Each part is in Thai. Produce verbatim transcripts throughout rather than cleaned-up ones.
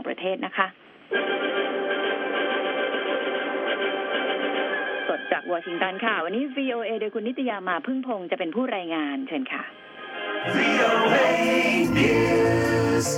ประเทศนะคะสดจากวอชิงตันค่ะวันนี้ วี โอ เอ โดยคุณนิตยามาพึ่งพงษ์จะเป็นผู้รายงานเชิญค่ะ วี โอ เอ News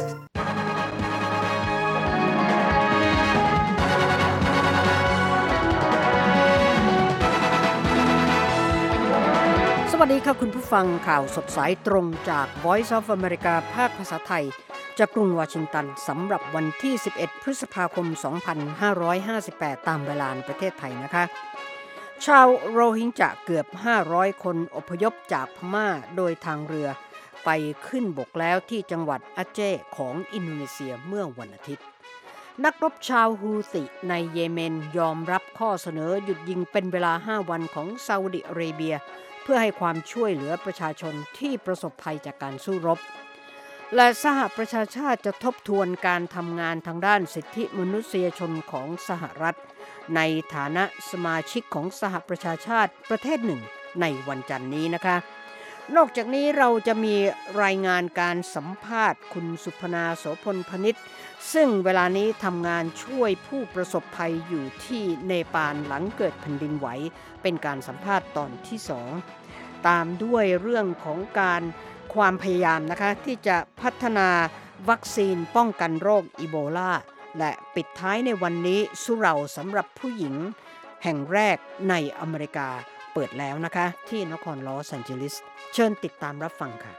สวัสดีค่ะคุณผู้ฟังข่าวสดสายตรงจาก Voice of America ภาคภาษาไทยจากกรุงวอชิงตันสำหรับวันที่สิบเอ็ดพฤษภาคมสองพันห้าร้อยห้าสิบแปดตามเวลาในประเทศไทยนะคะชาวโรฮิงญาเกือบห้าร้อยคนอพยพจากพม่าโดยทางเรือไปขึ้นบกแล้วที่จังหวัดอาเจของอินโดนีเซียเมื่อวันอาทิตย์นักรบชาวฮูติในเยเมนยอมรับข้อเสนอหยุดยิงเป็นเวลาห้าวันของซาอุดิอาระเบียเพื่อให้ความช่วยเหลือประชาชนที่ประสบภัยจากการสู้รบและสหประชาชาติจะทบทวนการทำงานทางด้านสิทธิมนุษยชนของสหรัฐในฐานะสมาชิกของสหประชาชาติประเทศหนึ่งในวันจันทร์นี้นะคะนอกจากนี้เราจะมีรายงานการสัมภาษณ์คุณสุพนาโสพลพนิชซึ่งเวลานี้ทำงานช่วยผู้ประสบภัยอยู่ที่เนปาลหลังเกิดแผ่นดินไหวเป็นการสัมภาษณ์ตอนที่สองตามด้วยเรื่องของการความพยายามนะคะที่จะพัฒนาวัคซีนป้องกันโรคอีโบลาและปิดท้ายในวันนี้สุเหร่าสำหรับผู้หญิงแห่งแรกในอเมริกาเปิดแล้วนะคะที่นครลอสแอนเจลิสเชิญติดตามรับฟังค่ะ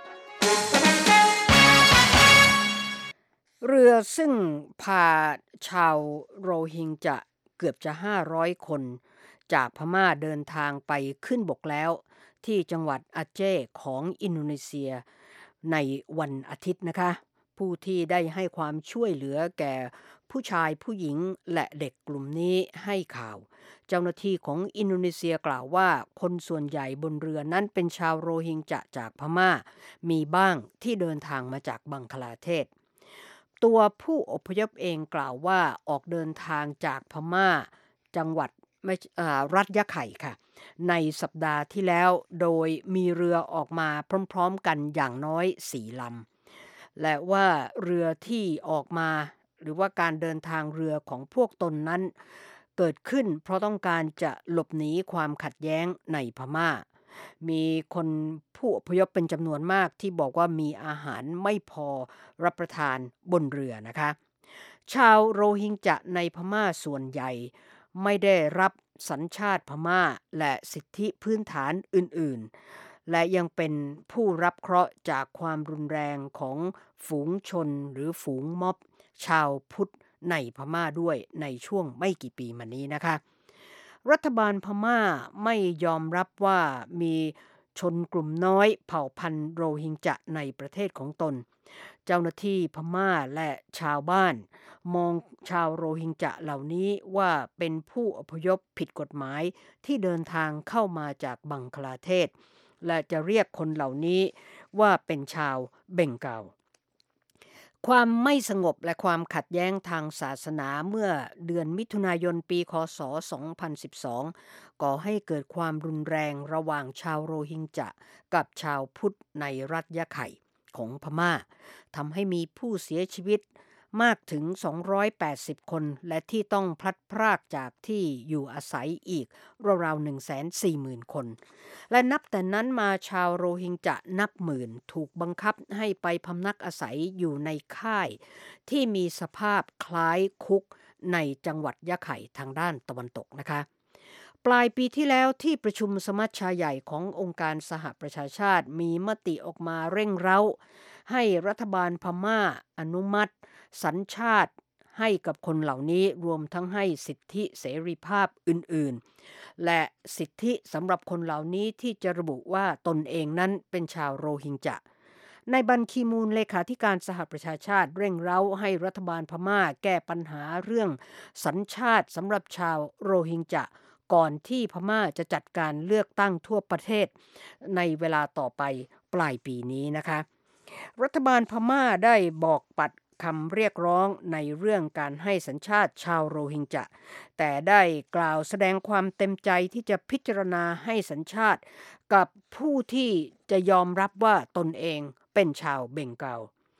เรือซึ่งพาชาวโรฮิงญาเกือบจะห้าร้อยคนจากพม่าเดินทางไปขึ้นบกแล้วที่จังหวัดอาเจของอินโดนีเซียในวันอาทิตย์นะคะผู้ที่ได้ให้ความช่วยเหลือแก่ผู้ชายผู้หญิงและเด็กกลุ่มนี้ให้ข่าวเจ้าหน้าที่ของอินโดนีเซียกล่าวว่าคนส่วนใหญ่บนเรือนั้นเป็นชาวโรฮิงญาจากพม่ามีบ้างที่เดินทางมาจากบังคลาเทศตัวผู้อพยพเองกล่าวว่าออกเดินทางจากพม่าจังหวัดรัฐยะไข่ค่ะในสัปดาห์ที่แล้วโดยมีเรือออกมาพร้อมๆกันอย่างน้อยสี่ลำและว่าเรือที่ออกมาหรือว่าการเดินทางเรือของพวกตนนั้นเกิดขึ้นเพราะต้องการจะหลบหนีความขัดแย้งในพม่ามีคนผู้อพยพเป็นจำนวนมากที่บอกว่ามีอาหารไม่พอรับประทานบนเรือนะคะชาวโรฮิงญาในพม่าส่วนใหญ่ไม่ได้รับสัญชาติพม่าและสิทธิพื้นฐานอื่นๆและยังเป็นผู้รับเคราะห์จากความรุนแรงของฝูงชนหรือฝูงม็อบชาวพุทธในพม่าด้วยในช่วงไม่กี่ปีมานี้นะคะรัฐบาลพม่าไม่ยอมรับว่ามีชนกลุ่มน้อยเผ่าพันธุ์โรฮิงญาในประเทศของตนเจ้าหน้าที่พม่าและชาวบ้านมองชาวโรฮิงญาเหล่านี้ว่าเป็นผู้อพยพผิดกฎหมายที่เดินทางเข้ามาจากบังคลาเทศและจะเรียกคนเหล่านี้ว่าเป็นชาวเบงกาลความไม่สงบและความขัดแย้งทางศาสนาเมื่อเดือนมิถุนายนปีคศสองพันสิบสองก่อให้เกิดความรุนแรงระหว่างชาวโรฮิงญากับชาวพุทธในรัฐยะไข่ของพม่าทำให้มีผู้เสียชีวิตมากถึงสองร้อยแปดสิบคนและที่ต้องพลัดพรากจากที่อยู่อาศัยอีกราวๆ หนึ่งแสนสี่หมื่น คนและนับแต่นั้นมาชาวโรฮิงญานับหมื่นถูกบังคับให้ไปพำนักอาศัยอยู่ในค่ายที่มีสภาพคล้ายคุกในจังหวัดยะไข่ทางด้านตะวันตกนะคะปลายปีที่แล้วที่ประชุมสมัชชาใหญ่ขององค์การสหประชาชาติมีมติออกมาเร่งเร้าให้รัฐบาลพม่าอนุมัติสัญชาติให้กับคนเหล่านี้รวมทั้งให้สิทธิเสรีภาพอื่นๆและสิทธิสำหรับคนเหล่านี้ที่จะระบุว่าตนเองนั้นเป็นชาวโรฮิงญาในบันคีมูนเลขาธิการสหประชาชาติเร่งเร้าให้รัฐบาลพม่าแก้ปัญหาเรื่องสัญชาติสำหรับชาวโรฮิงญาก่อนที่พม่าจะจัดการเลือกตั้งทั่วประเทศในเวลาต่อไปปลายปีนี้นะคะรัฐบาลพม่าได้บอกปัดคำเรียกร้องในเรื่องการให้สัญชาติชาวโรฮิงญาแต่ได้กล่าวแสดงความเต็มใจที่จะพิจารณาให้สัญชาติกับผู้ที่จะยอมรับว่าตนเองเป็นชาวเบงกาล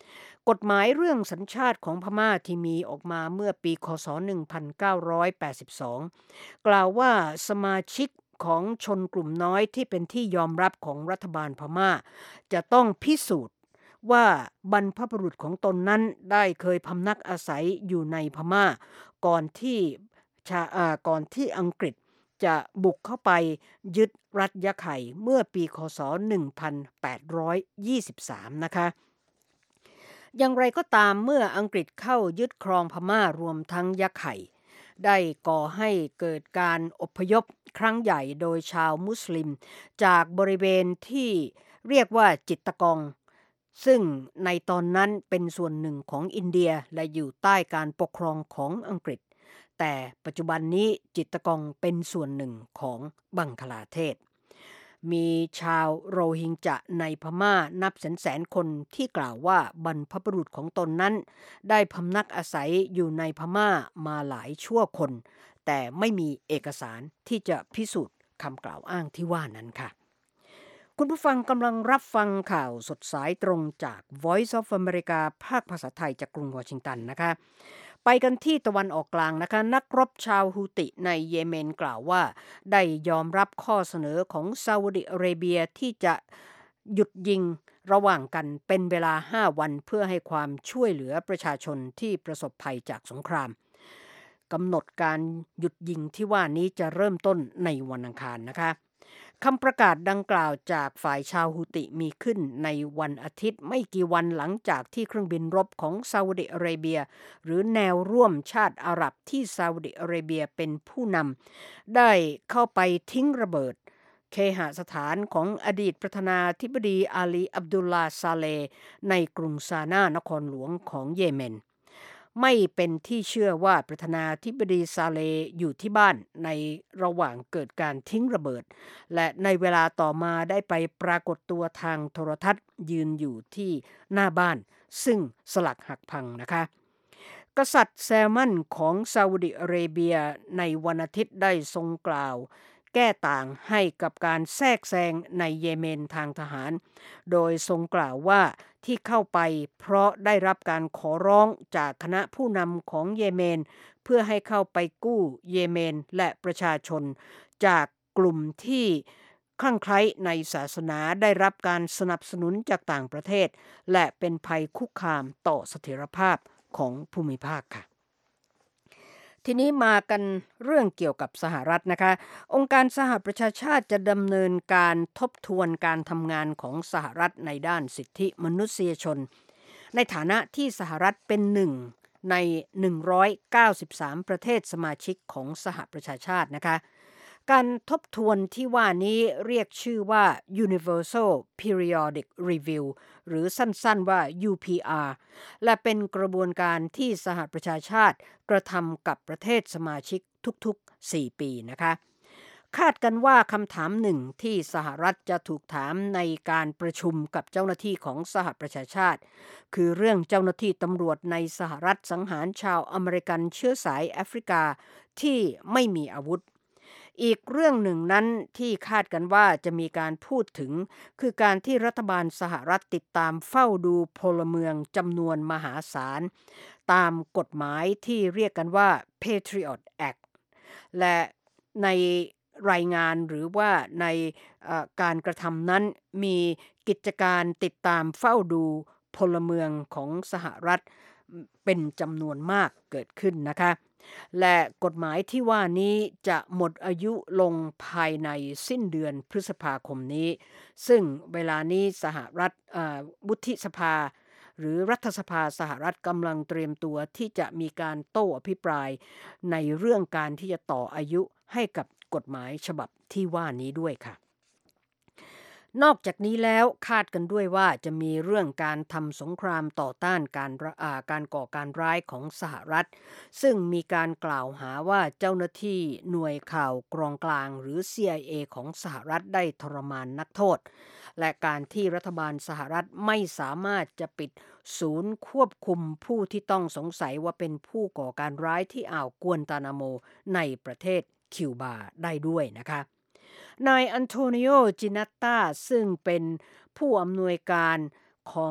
กฎหมายเรื่องสัญชาติของพม่าที่มีออกมาเมื่อปีคศหนึ่งพันเก้าร้อยแปดสิบสองกล่าวว่าสมาชิกของชนกลุ่มน้อยที่เป็นที่ยอมรับของรัฐบาลพม่าจะต้องพิสูจน์ว่าบรรพบุรุษของตนนั้นได้เคยพำนักอาศัยอยู่ในพม่าก่อนที่ชาอ่าก่อนที่อังกฤษจะบุกเข้าไปยึดรัฐยะไข่เมื่อปีคศหนึ่งพันแปดร้อยยี่สิบสามนะคะอย่างไรก็ตามเมื่ออังกฤษเข้ายึดครองพม่ารวมทั้งยะไข่ได้ก่อให้เกิดการอพยพครั้งใหญ่โดยชาวมุสลิมจากบริเวณที่เรียกว่าจิตตะกองซึ่งในตอนนั้นเป็นส่วนหนึ่งของอินเดียและอยู่ใต้การปกครองของอังกฤษแต่ปัจจุบันนี้จิตตะกองเป็นส่วนหนึ่งของบังคลาเทศมีชาวโรฮิงญะในพม่านับแสนๆคนที่กล่าวว่าบรรพบุรุษของตนนั้นได้พำนักอาศัยอยู่ในพม่ามาหลายชั่วคนแต่ไม่มีเอกสารที่จะพิสูจน์คำกล่าวอ้างที่ว่านั้นค่ะคุณผู้ฟังกำลังรับฟังข่าวสดสายตรงจาก Voice of America ภาคภาษาไทยจากกรุงวอชิงตันนะคะไปกันที่ตะวันออกกลางนะคะนักรบชาวฮูติในเยเมนกล่าวว่าได้ยอมรับข้อเสนอของซาอุดิอาระเบียที่จะหยุดยิงระหว่างกันเป็นเวลาห้าวันเพื่อให้ความช่วยเหลือประชาชนที่ประสบภัยจากสงครามกำหนดการหยุดยิงที่ว่านี้จะเริ่มต้นในวันอังคารนะคะคำประกาศดังกล่าวจากฝ่ายชาวฮูติมีขึ้นในวันอาทิตย์ไม่กี่วันหลังจากที่เครื่องบินรบของซาอุดิอาระเบียหรือแนวร่วมชาติอาหรับที่ซาอุดิอาระเบียเป็นผู้นำได้เข้าไปทิ้งระเบิดเคหสถานของอดีตประธานาธิบดีอาลีอับดุลลาห์ซาเลห์ในกรุงซานานครหลวงของเยเมนไม่เป็นที่เชื่อว่าประธานาธิบดีซาเลห์อยู่ที่บ้านในระหว่างเกิดการทิ้งระเบิดและในเวลาต่อมาได้ไปปรากฏตัวทางโทรทัศน์ยืนอยู่ที่หน้าบ้านซึ่งสลักหักพังนะคะกษัตริย์แซลมันของซาอุดิอาระเบียในวันอาทิตย์ได้ทรงกล่าวแก้ต่างให้กับการแทรกแซงในเยเมนทางทหารโดยทรงกล่าวว่าที่เข้าไปเพราะได้รับการขอร้องจากคณะผู้นำของเยเมนเพื่อให้เข้าไปกู้เยเมนและประชาชนจากกลุ่มที่คลั่งไคล้ในศาสนาได้รับการสนับสนุนจากต่างประเทศและเป็นภัยคุกคามต่อเสถียรภาพของภูมิภาคค่ะทีนี้มากันเรื่องเกี่ยวกับสหรัฐนะคะองค์การสหประชาชาติจะดำเนินการทบทวนการทำงานของสหรัฐในด้านสิทธิมนุษยชนในฐานะที่สหรัฐเป็นหนึ่งในหนึ่งร้อยเก้าสิบสามประเทศสมาชิกของสหประชาชาตินะคะการทบทวนที่ว่านี้เรียกชื่อว่า Universal Periodic Review หรือสั้นๆว่า ยู พี อาร์ และเป็นกระบวนการที่สหประชาชาติกระทำกับประเทศสมาชิกทุกๆสี่ปีนะคะคาดกันว่าคำถามหนึ่งที่สหรัฐจะถูกถามในการประชุมกับเจ้าหน้าที่ของสหประชาชาติคือเรื่องเจ้าหน้าที่ตำรวจในสหรัฐสังหารชาวอเมริกันเชื้อสายแอฟริกาที่ไม่มีอาวุธอีกเรื่องหนึ่งนั้นที่คาดกันว่าจะมีการพูดถึงคือการที่รัฐบาลสหรัฐติดตามเฝ้าดูพลเมืองจำนวนมหาศาลตามกฎหมายที่เรียกกันว่า Patriot Act และในรายงานหรือว่าในการกระทำนั้นมีกิจการติดตามเฝ้าดูพลเมืองของสหรัฐเป็นจำนวนมากเกิดขึ้นนะคะและกฎหมายที่ว่านี้จะหมดอายุลงภายในสิ้นเดือนพฤษภาคมนี้ซึ่งเวลานี้สหรัฐวุฒิสภาหรือรัฐสภาสหรัฐกำลังเตรียมตัวที่จะมีการโต้อภิปรายในเรื่องการที่จะต่ออายุให้กับกฎหมายฉบับที่ว่านี้ด้วยค่ะนอกจากนี้แล้วคาดกันด้วยว่าจะมีเรื่องการทำสงครามต่อต้านการการก่อการร้ายของสหรัฐซึ่งมีการกล่าวหาว่าเจ้าหน้าที่หน่วยข่าวกรองกลางหรือ ซี ไอ เอ ของสหรัฐได้ทรมานนักโทษและการที่รัฐบาลสหรัฐไม่สามารถจะปิดศูนย์ควบคุมผู้ที่ต้องสงสัยว่าเป็นผู้ก่อการร้ายที่อ่าวกวนตานาโมในประเทศคิวบาได้ด้วยนะคะนายอันโทนิโอจินัตตาซึ่งเป็นผู้อำนวยการของ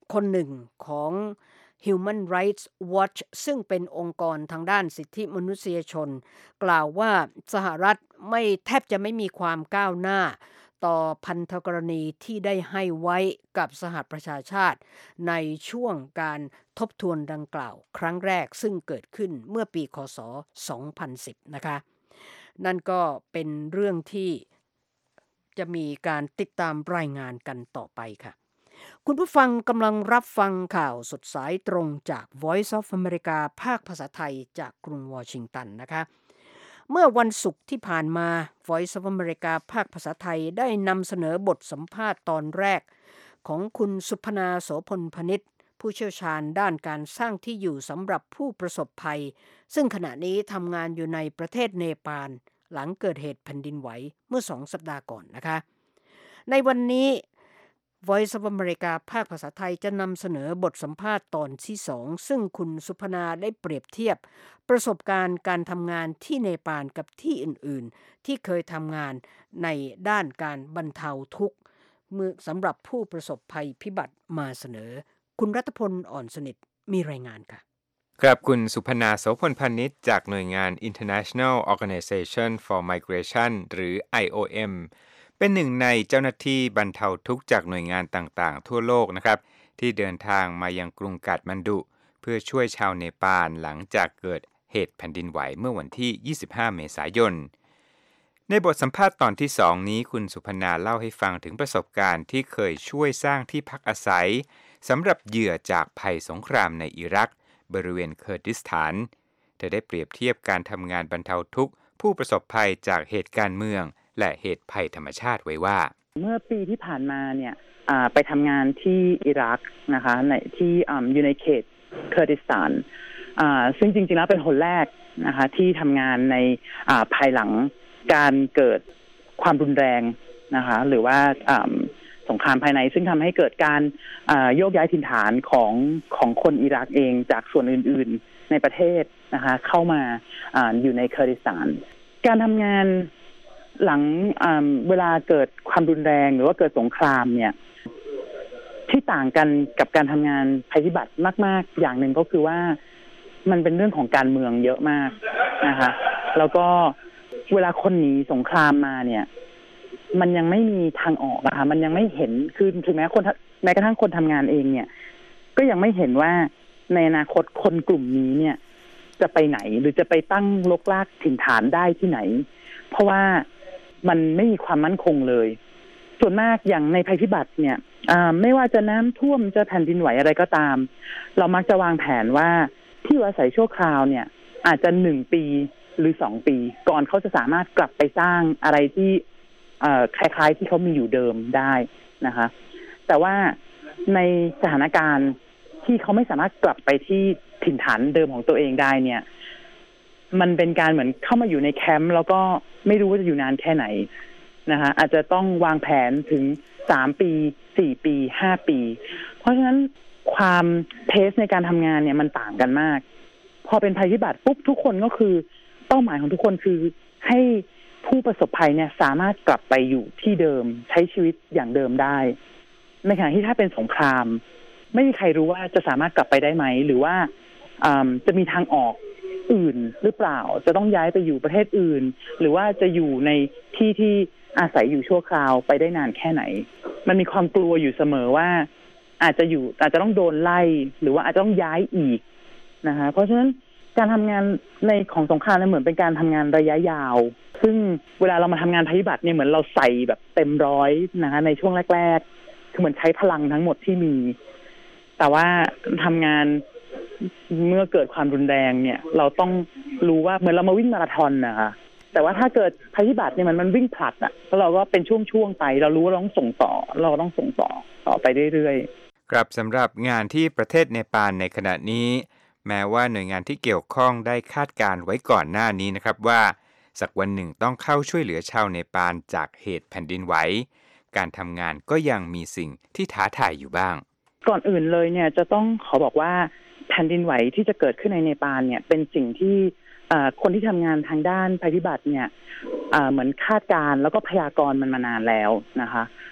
คนหนึ่งของ Human Rights Watch ซึ่งเป็นองค์กรทางด้านสิทธิมนุษยชนกล่าวว่าสหรัฐไม่แทบจะไม่มีความก้าวหน้าต่อพันธกรณีที่ได้ให้ไว้กับสหประชาชาติในช่วงการทบทวนดังกล่าวครั้งแรกซึ่งเกิดขึ้นเมื่อปีค.ศ. สองพันสิบนะคะนั่นก็เป็นเรื่องที่จะมีการติดตามรายงานกันต่อไปค่ะคุณผู้ฟังกำลังรับฟังข่าวสดสายตรงจาก Voice of America ภาคภาษาไทยจากกรุงวอชิงตันนะคะเมื่อวันศุกร์ที่ผ่านมา Voice of America ภาคภาษาไทยได้นำเสนอบทสัมภาษณ์ตอนแรกของคุณสุพนาโสพลพนิชผู้เชี่ยวชาญด้านการสร้างที่อยู่สำหรับผู้ประสบภัยซึ่งขณะนี้ทำงานอยู่ในประเทศเนปาลหลังเกิดเหตุแผ่นดินไหวเมื่อสองสัปดาห์ก่อนนะคะในวันนี้ Voice of America ภาคภาษาไทยจะนำเสนอบทสัมภาษณ์ตอนที่สองซึ่งคุณสุพนาได้เปรียบเทียบประสบการณ์การทำงานที่เนปาลกับที่อื่นๆที่เคยทำงานในด้านการบรรเทาทุกข์เมื่อสำหรับผู้ประสบภัยพิบัติมาเสนอคุณรัตพลอ่อนสนิทมีรายงานค่ะครับคุณสุพนาโสพลพนิชจากหน่วยงาน International Organization for Migration หรือ ไอ โอ เอ็ม เป็นหนึ่งในเจ้าหน้าที่บรรเทาทุกข์จากหน่วยงานต่างๆทั่วโลกนะครับที่เดินทางมายังกรุงกาฐมันดุเพื่อช่วยชาวเนปาลหลังจากเกิดเหตุแผ่นดินไหวเมื่อวันที่ยี่สิบห้าเมษายนในบทสัมภาษณ์ตอนที่สองนี้คุณสุพนาเล่าให้ฟังถึงประสบการณ์ที่เคยช่วยสร้างที่พักอาศัยสำหรับเหยื่อจากภัยสงครามในอิรักบริเวณเคอร์ดิสถานเธอได้เปรียบเทียบการทำงานบรรเทาทุกข์ผู้ประสบภัยจากเหตุการณ์เมืองและเหตุภัยธรรมชาติไว้ว่าเมื่อปีที่ผ่านมาเนี่ยไปทำงานที่อิรักนะคะในที่อยู่ในเขตเคอร์ดิสถานซึ่งจริงๆแล้วเป็นคนแรกนะคะที่ทำงานในภายหลังการเกิดความรุนแรงนะคะหรือว่าสงครามภายในซึ่งทำให้เกิดการโยกย้ายถิ่นฐานของของคนอิรักเองจากส่วนอื่นๆในประเทศนะคะเข้ามา อ, อยู่ในเคอร์ดิสถานการทำงานหลังเวลาเกิดความรุนแรงหรือว่าเกิดสงครามเนี่ยที่ต่างกันกับการทำงานภัยพิบัติมากๆอย่างหนึ่งก็คือว่ามันเป็นเรื่องของการเมืองเยอะมากนะคะแล้วก็เวลาคนหนีสงครามมาเนี่ยมันยังไม่มีทางออกนะคะมันยังไม่เห็นคือถึงแม้คนแม้กระทั่งคนทำงานเองเนี่ยก็ยังไม่เห็นว่าในอนาคตคนกลุ่มนี้เนี่ยจะไปไหนหรือจะไปตั้งรกรากถิ่นฐานได้ที่ไหนเพราะว่ามันไม่มีความมั่นคงเลยส่วนมากอย่างในภัยพิบัติเนี่ยไม่ว่าจะน้ำท่วมจะแผ่นดินไหวอะไรก็ตามเรามักจะวางแผนว่าที่อาศัยชั่วคราวเนี่ยอาจจะหนึ่งปีหรือสองปีก่อนเขาจะสามารถกลับไปสร้างอะไรที่คล้ายๆที่เขามีอยู่เดิมได้นะคะแต่ว่าในสถานการณ์ที่เขาไม่สามารถกลับไปที่ถิ่นฐานเดิมของตัวเองได้เนี่ยมันเป็นการเหมือนเข้ามาอยู่ในแคมป์แล้วก็ไม่รู้ว่าจะอยู่นานแค่ไหนนะคะอาจจะต้องวางแผนถึงสามปีสี่ปีห้าปีเพราะฉะนั้นความเพสในการทำงานเนี่ยมันต่างกันมากพอเป็นภัยพิบัติปุ๊บทุกคนก็คือเป้าหมายของทุกคนคือให้ผู้ประสบภัยเนี่ยสามารถกลับไปอยู่ที่เดิมใช้ชีวิตอย่างเดิมได้ในขณะที่ถ้าเป็นสงครามไม่มีใครรู้ว่าจะสามารถกลับไปได้ไหมหรือว่าจะมีทางออกอื่นหรือเปล่าจะต้องย้ายไปอยู่ประเทศอื่นหรือว่าจะอยู่ในที่ที่อาศัยอยู่ชั่วคราวไปได้นานแค่ไหนมันมีความกลัวอยู่เสมอว่าอาจจะอยู่อาจจะต้องโดนไล่หรือว่าอาจจะต้องย้ายอีกนะคะเพราะฉะนั้นการทำงานในของสงครามเนี่ยเหมือนเป็นการทำงานระยะยาวซึ่งเวลาเรามาทำงานภัยพิบัติเนี่ยเหมือนเราใส่แบบเต็มร้อยนะคะในช่วงแรกๆคือเหมือนใช้พลังทั้งหมดที่มีแต่ว่าทำงานเมื่อเกิดความรุนแรงเนี่ยเราต้องรู้ว่าเหมือนเรามาวิ่งมาราธอนนะคะแต่ว่าถ้าเกิดภัยพิบัติเนี่ยมันมันวิ่งผลัดอ่ะแล้วเราก็เป็นช่วงๆไปเรารู้ว่าเราต้องส่งต่อเราต้องส่งต่อต่อไปเรื่อยๆครับสำหรับงานที่ประเทศเนปาลในขณะนี้แม้ว่าหน่วยงานที่เกี่ยวข้องได้คาดการไว้ก่อนหน้านี้นะครับว่าสักวันหนึ่งต้องเข้าช่วยเหลือชาวเนปาลจากเหตุแผ่นดินไหวการทำงานก็ยังมีสิ่งที่ท้าทายอยู่บ้างก่อนอื่นเลยเนี่ยจะต้องขอบอกว่าแผ่นดินไหวที่จะเกิดขึ้นในเนปาลเนี่ยเป็นสิ่งที่คนที่ทำงานทางด้านภัยพิบัติเนี่ยเหมือนคาดการแล้วก็พยากรณ์มันมานานแล้วนะคะ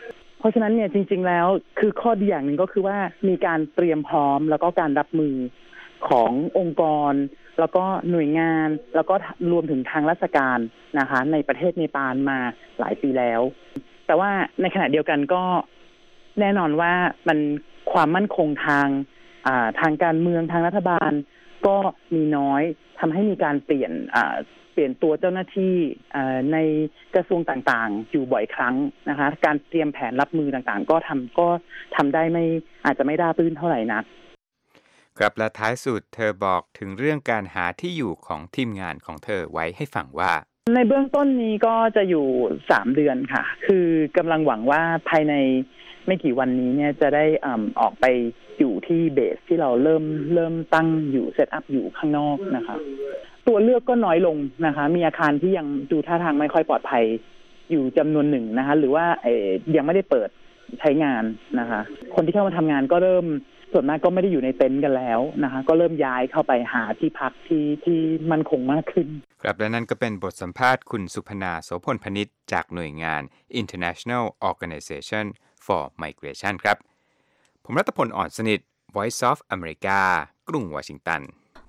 เพราะฉะนั้นเนี่ยจริงๆแล้วคือข้อดีอย่างหนึ่งก็คือว่ามีการเตรียมพร้อมแล้วก็การรับมือขององค์กรแล้วก็หน่วยงานแล้วก็รวมถึงทางราชการนะคะในประเทศเนปาลมาหลายปีแล้วแต่ว่าในขณะเดียวกันก็แน่นอนว่ามันความมั่นคงทางอ่าทางการเมืองทางรัฐบาลก็มีน้อยทำให้มีการเปลี่ยนอ่าเปลี่ยนตัวเจ้าหน้าที่ในกระทรวงต่างๆอยู่บ่อยครั้งนะคะการเตรียมแผนรับมือต่างๆก็ทำก็ทำได้ไม่อาจจะไม่ราบรื่นเท่าไหร่นักครับและท้ายสุดเธอบอกถึงเรื่องการหาที่อยู่ของทีมงานของเธอไว้ให้ฟังว่าในเบื้องต้นนี้ก็จะอยู่สามเดือนค่ะคือกำลังหวังว่าภายในไม่กี่วันนี้เนี่ยจะได้อ่าออกไปอยู่ที่เบสที่เราเริ่มเริ่มตั้งอยู่เซตอัพอยู่ข้างนอกนะคะตัวเลือกก็น้อยลงนะคะมีอาคารที่ยังดูท่าทางไม่ค่อยปลอดภัยอยู่จำนวนหนึ่งนะคะหรือว่าเอ่อยังไม่ได้เปิดใช้งานนะคะคนที่เข้ามาทำงานก็เริ่มส่วนมากก็ไม่ได้อยู่ในเต็นท์กันแล้วนะคะก็เริ่มย้ายเข้าไปหาที่พักที่ที่มั่นคงมากขึ้นครับและนั่นก็เป็นบทสัมภาษณ์คุณสุพนาโสพลพนิชจากหน่วยงาน International Organization for Migration ครับผมรัตพล อ่อนสนิท Voice of America กรุงวอชิงตัน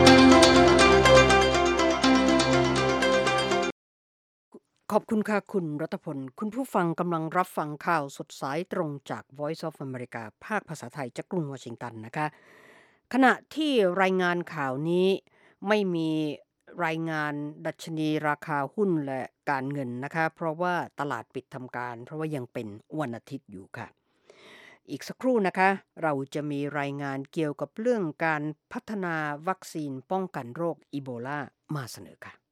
ขอบคุณค่ะคุณรัตพลคุณผู้ฟังกำลังรับฟังข่าวสดสายตรงจาก Voice of America ภาคภาษาไทยจากกรุงวอชิงตันนะคะขณะที่รายงานข่าวนี้ไม่มีรายงานดัชนีราคาหุ้นและการเงินนะคะเพราะว่าตลาดปิดทำการเพราะว่ายังเป็นวันอาทิตย์อยู่ค่ะอีกสักครู่นะคะเราจะมีรายงานเกี่ยวกับเรื่องการพัฒนาวัคซีนป้องกันโรคอีโบลามาเสนอค่ะ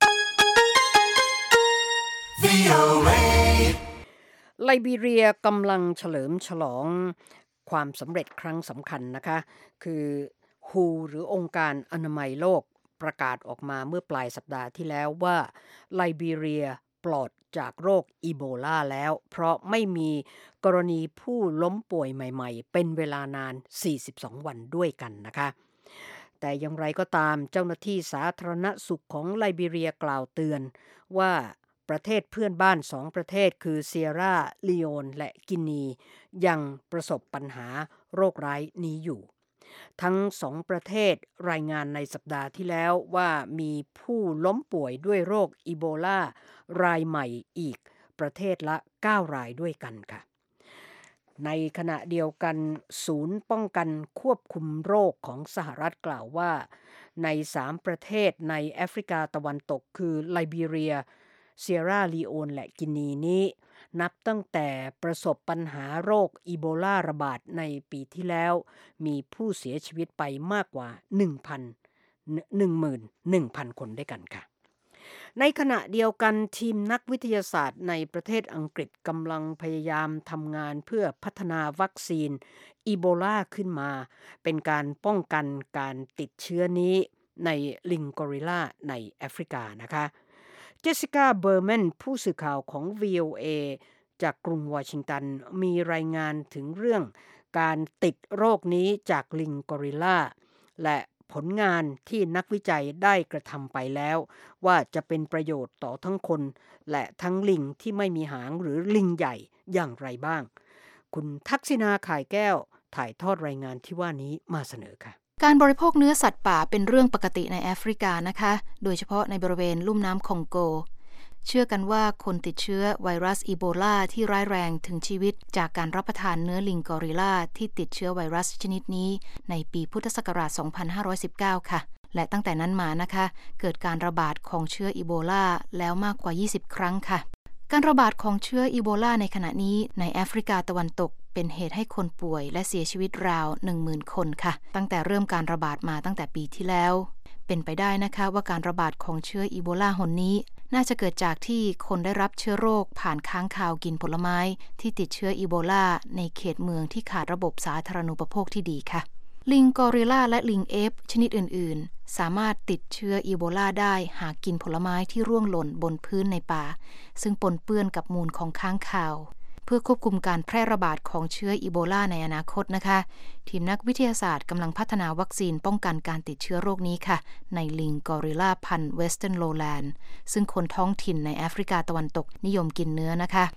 ไลบีเรียกำลังเฉลิมฉลองความสำเร็จครั้งสำคัญนะคะคือ ดับเบิลยู เอช โอ หรือองค์การอนามัยโลกประกาศออกมาเมื่อปลายสัปดาห์ที่แล้วว่าไลบีเรียปลอดจากโรคอีโบลาแล้วเพราะไม่มีกรณีผู้ล้มป่วยใหม่ๆเป็นเวลานานสี่สิบสองวันด้วยกันนะคะแต่อย่างไรก็ตามเจ้าหน้าที่สาธารณสุขของไลบีเรียกล่าวเตือนว่าประเทศเพื่อนบ้านสองประเทศคือเซียร่าลีโอนและกินียังประสบปัญหาโรคร้ายนี้อยู่ทั้งสองประเทศรายงานในสัปดาห์ที่แล้วว่ามีผู้ล้มป่วยด้วยโรคอีโบลารายใหม่อีกประเทศละเก้ารายด้วยกันค่ะในขณะเดียวกันศูนย์ป้องกันควบคุมโรคของสหรัฐกล่าวว่าในสามประเทศในแอฟริกาตะวันตกคือไลบีเรียเซียร่าลีโอนและกินีนี้นับตั้งแต่ประสบปัญหาโรคอีโบลาระบาดในปีที่แล้วมีผู้เสียชีวิตไปมากกว่า หนึ่งหมื่นหนึ่งพัน คนด้วยกันค่ะในขณะเดียวกันทีมนักวิทยาศาสตร์ในประเทศอังกฤษกำลังพยายามทำงานเพื่อพัฒนาวัคซีนอีโบลาขึ้นมาเป็นการป้องกันการติดเชื้อนี้ในลิงกอริลลาในแอฟริกานะคะเจสสิก้าเบอร์แมนผู้สื่อข่าวของ วี โอ เอ จากกรุงวอชิงตันมีรายงานถึงเรื่องการติดโรคนี้จากลิงกอริลลาและผลงานที่นักวิจัยได้กระทำไปแล้วว่าจะเป็นประโยชน์ต่อทั้งคนและทั้งลิงที่ไม่มีหางหรือลิงใหญ่อย่างไรบ้างคุณทักษิณาข่ายแก้วถ่ายทอดรายงานที่ว่านี้มาเสนอค่ะการบริโภคเนื้อสัตว์ป่าเป็นเรื่องปกติในแอฟริกานะคะโดยเฉพาะในบริเวณลุ่มน้ำคองโกเชื่อกันว่าคนติดเชื้อไวรัสอีโบลาที่ร้ายแรงถึงชีวิตจากการรับประทานเนื้อลิงกอริลลาที่ติดเชื้อไวรัสชนิดนี้ในปีพุทธศักราช สองพันห้าร้อยสิบเก้า ค่ะและตั้งแต่นั้นมานะคะเกิดการระบาดของเชื้ออีโบลาแล้วมากกว่ายี่สิบครั้งค่ะการระบาดของเชื้ออีโบลาในขณะนี้ในแอฟริกาตะวันตกเป็นเหตุให้คนป่วยและเสียชีวิตราว หนึ่งหมื่น คนค่ะตั้งแต่เริ่มการระบาดมาตั้งแต่ปีที่แล้วเป็นไปได้นะคะว่าการระบาดของเชื้ออีโบลาหนนี้น่าจะเกิดจากที่คนได้รับเชื้อโรคผ่านค้างคาวกินผลไม้ที่ติดเชื้ออีโบลาในเขตเมืองที่ขาดระบบสาธารณูปโภคที่ดีค่ะลิงกอริลลาและลิงเอฟชนิดอื่นๆสามารถติดเชื้ออีโบลาได้หากกินผลไม้ที่ร่วงหล่นบนพื้นในป่าซึ่งปนเปื้อนกับมูลของค้างคาวเพื่อควบคุมการแพร่ระบาดของเชื้ออีโบลาในอนาคตนะคะทีมนักวิทยาศาสตร์กำลังพัฒนาวัคซีนป้องกันการติดเชื้อโรคนี้ค่ะในลิงกอริลลาพันธุ์เวสเทิร์นโลแลนด์ซึ่งคนท้องถิ่นในแอฟริกาตะวันตกนิยมกินเนื้อนะคะ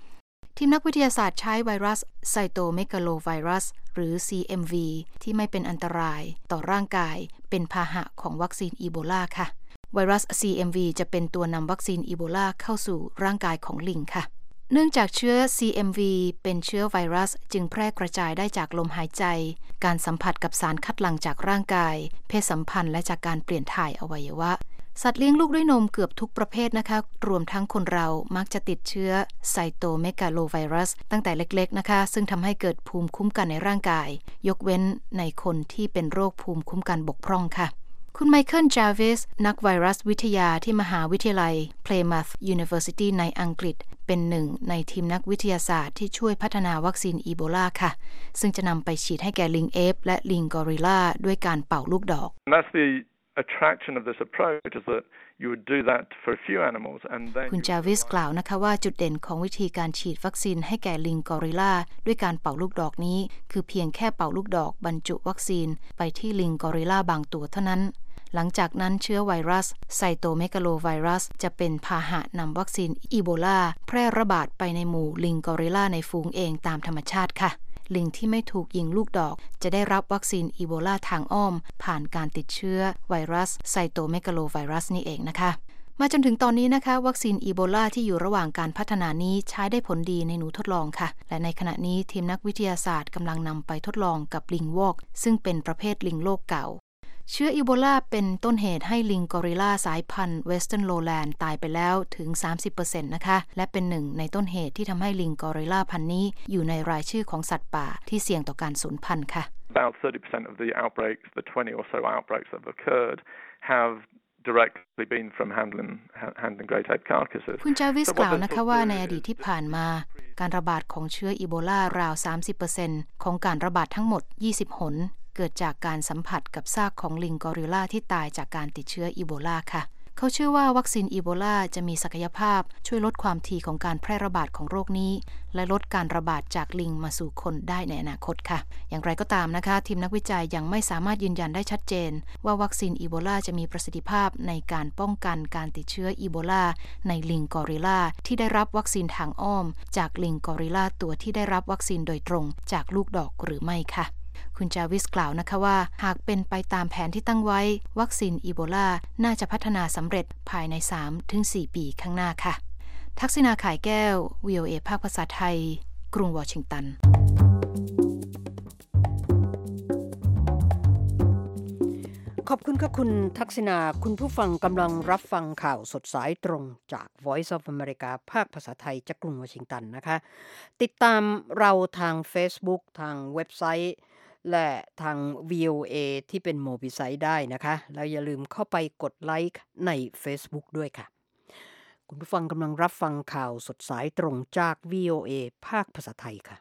ทีมนักวิทยาศาสตร์ใช้ไวรัสไซโตเมกาโลไวรัสหรือ ซี เอ็ม วี ที่ไม่เป็นอันตรายต่อร่างกายเป็นพาหะของวัคซีนอีโบลาค่ะไวรัส ซี เอ็ม วี จะเป็นตัวนำวัคซีนอีโบลาเข้าสู่ร่างกายของลิงค่ะเนื่องจากเชื้อ ซี เอ็ม วี เป็นเชื้อไวรัสจึงแพร่กระจายได้จากลมหายใจการสัมผัสกับสารคัดหลั่งจากร่างกายเพศสัมพันธ์และจากการเปลี่ยนถ่ายอวัยวะสัตว์เลี้ยงลูกด้วยนมเกือบทุกประเภทนะคะรวมทั้งคนเรามักจะติดเชื้อไซโตเมกาโลไวรัสตั้งแต่เล็กๆนะคะซึ่งทำให้เกิดภูมิคุ้มกันในร่างกายยกเว้นในคนที่เป็นโรคภูมิคุ้มกันบกพร่องค่ะคุณไมเคิล จาวิสนักไวรัสวิทยาที่มหาวิทยาลัย Plymouth University ในอังกฤษเป็นหนึ่งในทีมนักวิทยาศาสตร์ที่ช่วยพัฒนาวัคซีนอีโบลาค่ะซึ่งจะนำไปฉีดให้แก่ลิงเอฟและลิงกอริลลาด้วยการเป่าลูกดอก That's the attraction of this approach is that you would do that for a few animals and then คุณจาวิสกล่าวนะคะว่าจุดเด่นของวิธีการฉีดวัคซีนให้แก่ลิงกอริลลาด้วยการเป่าลูกดอกนี้คือเพียงแค่เป่าลูกดอกบรรจุวัคซีนไปที่ลิงกอริลลาบางตัวเท่านั้นหลังจากนั้นเชื้อไวรัสไซโตเมกาโลไวรัสจะเป็นพาหะนำวัคซีนอีโบลาแพร่ระบาดไปในหมู่ลิงกอริลลาในฝูงเองตามธรรมชาติค่ะลิงที่ไม่ถูกยิงลูกดอกจะได้รับวัคซีนอีโบลาทางอ้อมผ่านการติดเชื้อไวรัสไซโตเมกาโลไวรัสนี่เองนะคะมาจนถึงตอนนี้นะคะวัคซีนอีโบลาที่อยู่ระหว่างการพัฒนานี้ใช้ได้ผลดีในหนูทดลองค่ะและในขณะนี้ทีมนักวิทยาศาสตร์กำลังนำไปทดลองกับลิงวอกซึ่งเป็นประเภทลิงโลกเก่าเชื้ออีโบลาเป็นต้นเหตุให้ลิงกอริลลาสายพันธุ์เวสเทิร์นโลแลนด์ตายไปแล้วถึง สามสิบเปอร์เซ็นต์ นะคะและเป็นหนึ่งในต้นเหตุที่ทำให้ลิงกอริลลาพันธุ์นี้อยู่ในรายชื่อของสัตว์ป่าที่เสี่ยงต่อการสูญพันธุ์ค่ะ About thirty percent of the outbreaks, the twenty or so outbreaks that have occurred, have directly been from handling handling great ape carcasses. คุณจาวิสกล่าวนะคะว่าในอดีตที่ผ่านมาการระบาดของเชื้ออีโบลาราว สามสิบเปอร์เซ็นต์ ของการระบาดทั้งหมดยี่สิบหนเกิดจากการสัมผัสกับซากของลิงกอริลลาที่ตายจากการติดเชื้ออีโบลาค่ะเขาเชื่อว่าวัคซีนอีโบลาจะมีศักยภาพช่วยลดความถี่ของการแพร่ระบาดของโรคนี้และลดการระบาดจากลิงมาสู่คนได้ในอนาคตค่ะอย่างไรก็ตามนะคะทีมนักวิจัยยังไม่สามารถยืนยันได้ชัดเจนว่าวัคซีนอีโบลาจะมีประสิทธิภาพในการป้องกันการติดเชื้ออีโบลาในลิงกอริลลาที่ได้รับวัคซีนทางอ้อมจากลิงกอริลลาตัวที่ได้รับวัคซีนโดยตรงจากลูกดอกหรือไม่ค่ะคุณจาวิสกล่าวนะคะว่าหากเป็นไปตามแผนที่ตั้งไว้วัคซีนอีโบลาน่าจะพัฒนาสำเร็จภายใน สามถึงสี่ ปีข้างหน้าค่ะทักษิณาข่ายแก้ว วี โอ เอ ภาคภาษาไทยกรุงวอชิงตันขอบคุณค่ะคุณทักษิณาคุณผู้ฟังกำลังรับฟังข่าวสดสายตรงจาก Voice of America ภาคภาษาไทยจากกรุงวอชิงตันนะคะติดตามเราทาง Facebook ทางเว็บไซต์และทาง วี โอ เอ ที่เป็นโมบิไซต์ได้นะคะแล้วอย่าลืมเข้าไปกดไลค์ใน Facebook ด้วยค่ะคุณผู้ฟังกำลังรับฟังข่าวสดสายตรงจาก วี โอ เอ ภาคภาษาไทยค่ะ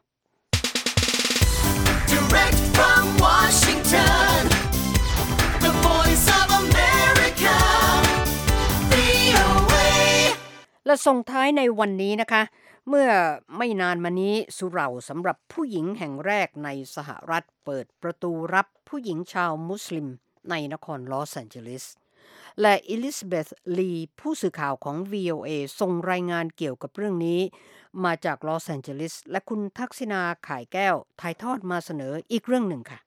Direct from Washington The Voice of America วี โอ เอและส่งท้ายในวันนี้นะคะเมื่อไม่นานมานี้สุเหร่าสำหรับผู้หญิงแห่งแรกในสหรัฐเปิดประตูรับผู้หญิงชาวมุสลิมในนครลอสแอนเจลิสและอิลิซาเบธลีผู้สื่อข่าวของ วี โอ เอ ส่งรายงานเกี่ยวกับเรื่องนี้มาจากลอสแอนเจลิสและคุณทักษิณาข่ายแก้วถ่ายทอดมาเสนออีกเรื่องหนึ่งค่ะ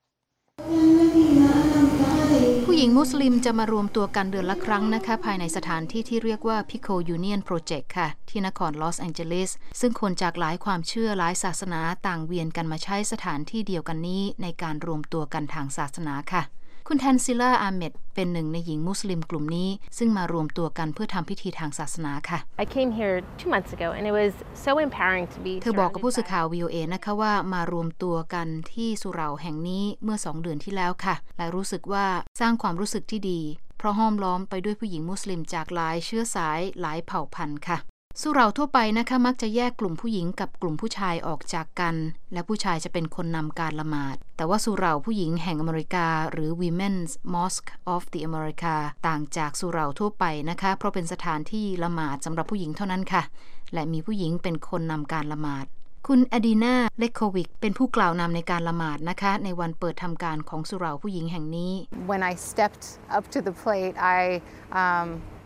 ผู้หญิงมุสลิมจะมารวมตัวกันเดือนละครั้งนะคะภายในสถานที่ที่เรียกว่า Pico Union Project ค่ะที่นครลอสแอนเจลิสซึ่งคนจากหลายความเชื่อหลายศาสนาต่างเวียนกันมาใช้สถานที่เดียวกันนี้ในการรวมตัวกันทางศาสนาค่ะคุณแทนซิล่าอาเมดเป็นหนึ่งในหญิงมุสลิมกลุ่มนี้ซึ่งมารวมตัวกันเพื่อทำพิธีทางศาสนาค่ะ I came here two months ago and it was so empowering to be เธอบอกกับผู้สื่อข่าว วี โอ เอ นะคะว่ามารวมตัวกันที่สุเหร่าแห่งนี้เมื่อสองเดือนที่แล้วค่ะและรู้สึกว่าสร้างความรู้สึกที่ดีเพราะห้อมล้อมไปด้วยผู้หญิงมุสลิมจากหลายเชื้อสายหลายเผ่าพันธุ์ค่ะสุเหร่าทั่วไปนะคะมักจะแยกกลุ่มผู้หญิงกับกลุ่มผู้ชายออกจากกันและผู้ชายจะเป็นคนนำการละหมาดแต่ว่าสุเหร่าผู้หญิงแห่งอเมริกาหรือ Women's Mosque of the America ต่างจากสุเหร่าทั่วไปนะคะเพราะเป็นสถานที่ละหมาดสำหรับผู้หญิงเท่านั้นค่ะและมีผู้หญิงเป็นคนนำการละหมาดคุณอดีนาเลโควิกเป็นผู้กล่าวนำในการละหมาดนะคะในวันเปิดทำการของสุเหร่าผู้หญิงแห่งนี้ When I stepped up to the plate I um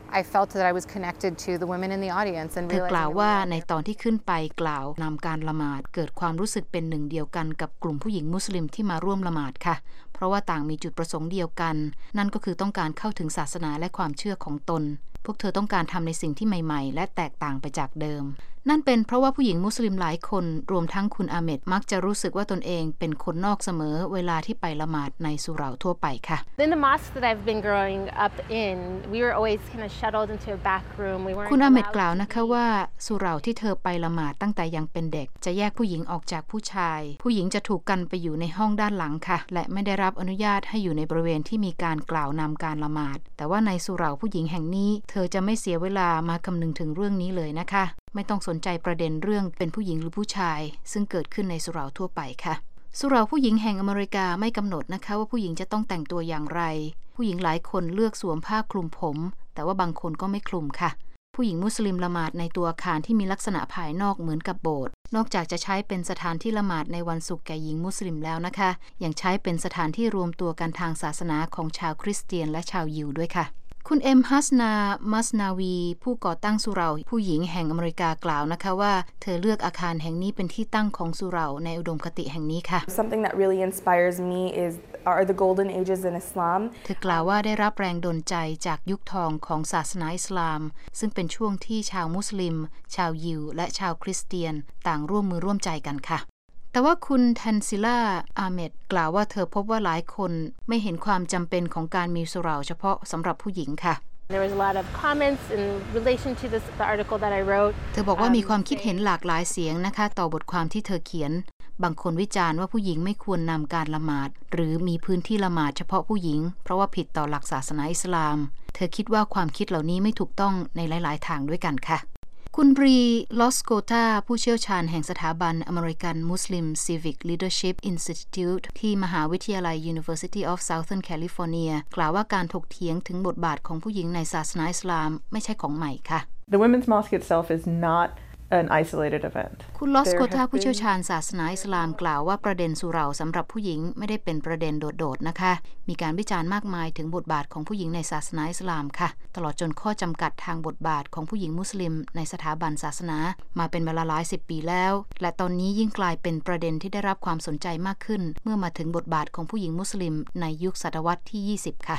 I felt that I was connected to the women in the audience and เธอกล่าวว่าในตอนที่ขึ้นไปกล่าวนำการละหมาดเกิดความรู้สึกเป็นหนึ่งเดียวกันกับกลุ่มผู้หญิงมุสลิมที่มาร่วมละหมาดค่ะเพราะว่าต่างมีจุดประสงค์เดียวกันนั่นก็คือต้องการเข้าถึงศาสนาและความเชื่อของตนพวกเธอต้องการทำในสิ่งที่ใหม่ๆและแตกต่างไปจากเดิมนั่นเป็นเพราะว่าผู้หญิงมุสลิมหลายคนรวมทั้งคุณอาเมดมักจะรู้สึกว่าตนเองเป็นคนนอกเสมอเวลาที่ไปละหมาดในสุเหร่าทั่วไปค่ะ In the mosque that I've been growing up in, we were always kind of shuttled into a back room. We weren't คุณอาเมดกล่าวนะคะว่าสุเหร่าที่เธอไปละหมาดตั้งแต่ยังเป็นเด็กจะแยกผู้หญิงออกจากผู้ชายผู้หญิงจะถูกกันไปอยู่ในห้องด้านหลังค่ะและไม่ได้รับอนุญาตให้อยู่ในบริเวณที่มีการกล่าวนำการละหมาดแต่ว่าในสุเหร่าผู้หญิงแห่งนี้เธอจะไม่เสียเวลามาคำนึงถึงเรื่องนี้เลยนะคะไม่ต้องสนใจประเด็นเรื่องเป็นผู้หญิงหรือผู้ชายซึ่งเกิดขึ้นในสุเหร่าทั่วไปค่ะสุเหร่าผู้หญิงแห่งอเมริกาไม่กำหนดนะคะว่าผู้หญิงจะต้องแต่งตัวอย่างไรผู้หญิงหลายคนเลือกสวมผ้าคลุมผมแต่ว่าบางคนก็ไม่คลุมค่ะผู้หญิงมุสลิมละหมาดในตัวอาคารที่มีลักษณะภายนอกเหมือนกับโบสถ์นอกจากจะใช้เป็นสถานที่ละหมาดในวันศุกร์แก่หญิงมุสลิมแล้วนะคะยังใช้เป็นสถานที่รวมตัวกันทางศาสนาของชาวคริสเตียนและชาวยิวด้วยค่ะคุณเอ็มฮัสนามัสนาวีผู้ก่อตั้งสุเหร่าผู้หญิงแห่งอเมริกากล่าวนะคะว่าเธอเลือกอาคารแห่งนี้เป็นที่ตั้งของสุเหร่าในอุดมคติแห่งนี้ค่ะ Something that really inspires me is are the golden ages in Islam เธอกล่าวว่าได้รับแรงดลใจจากยุคทองของศาสนาอิสลามซึ่งเป็นช่วงที่ชาวมุสลิมชาวยิวและชาวคริสเตียนต่างร่วมมือร่วมใจกันค่ะแต่ว่าคุณแทนซิล่าอาเมดกล่าวว่าเธอพบว่าหลายคนไม่เห็นความจำเป็นของการมีสุเหร่าเฉพาะสำหรับผู้หญิงค่ะ There was a lot of comments in relation to this the article that I wrote เธอบอกว่ามีความคิดเห็นหลากหลายเสียงนะคะต่อบทความที่เธอเขียนบางคนวิจารณ์ว่าผู้หญิงไม่ควรนำการละหมาดหรือมีพื้นที่ละหมาดเฉพาะผู้หญิงเพราะว่าผิดต่อหลักศาสนาอิสลามเธอคิดว่าความคิดเหล่านี้ไม่ถูกต้องในหลายๆทางด้วยกันค่ะคุณบรีลอสโกตาผู้เชี่ยวชาญแห่งสถาบัน American Muslim Civic Leadership Institute ที่มหาวิทยาลัย University of Southern California กล่าวว่าการถกเถียงถึงบทบาทของผู้หญิงในศาสนาอิสลามไม่ใช่ของใหม่ค่ะ The women's mosque itself is not an isolated event คุณลอสโกตาผู้เชี่ยวชาญศาสนาอิสลามกล่าวว่าประเด็นสุเหร่าสำหรับผู้หญิงไม่ได้เป็นประเด็นโดดๆนะคะมีการวิจารณ์มากมายถึงบทบาทของผู้หญิงในศาสนาอิสลามค่ะตลอดจนข้อจำกัดทางบทบาทของผู้หญิงมุสลิมในสถาบันศาสนามาเป็นเวลาหลายสิบปีแล้วและตอนนี้ยิ่งกลายเป็นประเด็นที่ได้รับความสนใจมากขึ้นเมื่อมาถึงบทบาทของผู้หญิงมุสลิมในยุคศตวรรษที่ยี่สิบค่ะ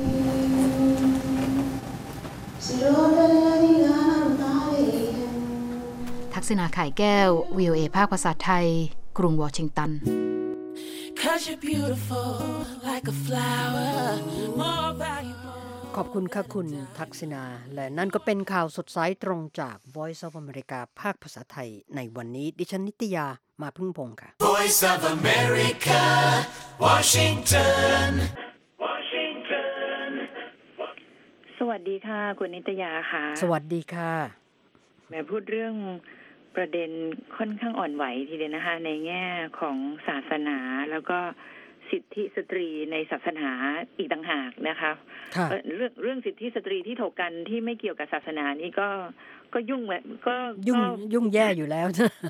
ทักษิณาไข่แก้ว วี โอ เอ ภาคภาษาไทยกรุงวอชิงตันขอบคุณค่ะคุณทักษิณาและนั่นก็เป็นข่าวสดสายตรงจาก Voice of America ภาคภาษาไทยในวันนี้ดิฉันนิตยามาพึ่งพงษ์ค่ะ Voice of America Washington Washington สวัสดีค่ะคุณนิตยาค่ะสวัสดีค่ะแม่พูดเรื่องประเด็นค่อนข้างอ่อนไหวทีเดียวนะคะในแง่ของศาสนาแล้วก็สิทธิสตรีในศาสนาอีกต่างหากนะคะเรื่องเรื่องสิทธิสตรีที่ถกกันที่ไม่เกี่ยวกับศาสนานี่ก็ก็ยุ่งแบบก็ยุ่งยุ่งแย่อยู่แล้ว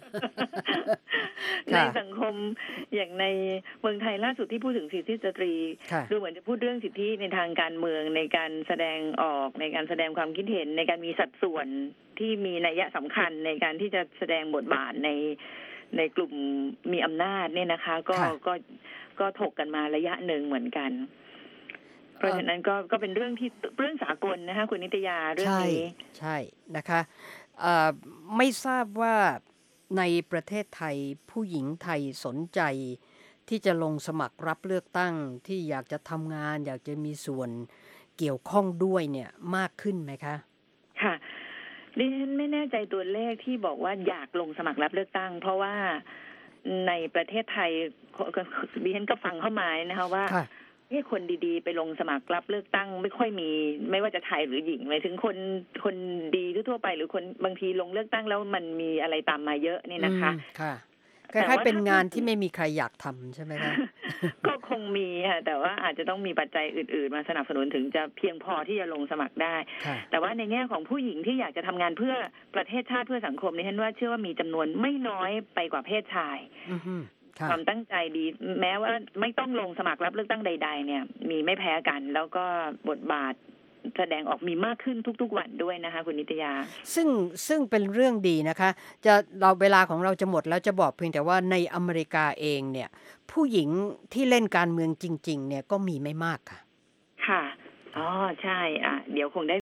ในสังคมอย่างในเมืองไทยล่าสุดที่พูดถึงสิทธิสตรีดูเหมือนจะพูดเรื่องสิทธิในทางการเมืองในการแสดงออกในการแสดงความคิดเห็นในการมีสัดส่วนที่มีนัยสำคัญในการที่จะแสดงบทบาทในในกลุ่มมีอำนาจเนี่ยนะคะก็ก็ก็ถกกันมาระยะหนึ่งเหมือนกันเพราะฉะนั้นก็ก็เป็นเรื่องที่เรื่องสากลนะคะคุณนิตยาเรื่องนี้ใช่นะคะไม่ทราบว่าในประเทศไทยผู้หญิงไทยสนใจที่จะลงสมัครรับเลือกตั้งที่อยากจะทำงานอยากจะมีส่วนเกี่ยวข้องด้วยเนี่ยมากขึ้นไหมคะค่ะดิฉันไม่แน่ใจตัวเลขที่บอกว่าอยากลงสมัครรับเลือกตั้งเพราะว่าในประเทศไทยดิฉันก็ฟังเข้ามานะคะว่าให้คนดีๆไปลงสมัครรับเลือกตั้งไม่ค่อยมีไม่ว่าจะชายหรือหญิงหมายถึงคนคนดีทั่วไปหรือคนบางทีลงเลือกตั้งแล้วมันมีอะไรตามมาเยอะนี่นะคะค่ะคล้ายๆเป็นงานที่ไม่มีใครอยากทำใช่ไหมคะก็คงมีค่ะแต่ว่าอาจจะต้องมีปัจจัยอื่นๆมาสนับสนุนถึงจะเพียงพอที่จะลงสมัครได้แต่ว่าในแง่ของผู้หญิงที่อยากจะทำงานเพื่อประเทศชาติเพื่อสังคมนี่ฉันว่าเชื่อว่ามีจำนวนไม่น้อยไปกว่าเพศชายความตั้งใจดีแม้ว่าไม่ต้องลงสมัครรับเลือกตั้งใดๆเนี่ยมีไม่แพ้กันแล้วก็บทบาทแสดงออกมีมากขึ้นทุกๆวันด้วยนะคะคุณนิตยาซึ่งซึ่งเป็นเรื่องดีนะคะจะเราเวลาของเราจะหมดแล้วจะบอกเพียงแต่ว่าในอเมริกาเองเนี่ยผู้หญิงที่เล่นการเมืองจริงๆเนี่ยก็มีไม่มากค่ะค่ะอ๋อใช่อ่ะเดี๋ยวคงได้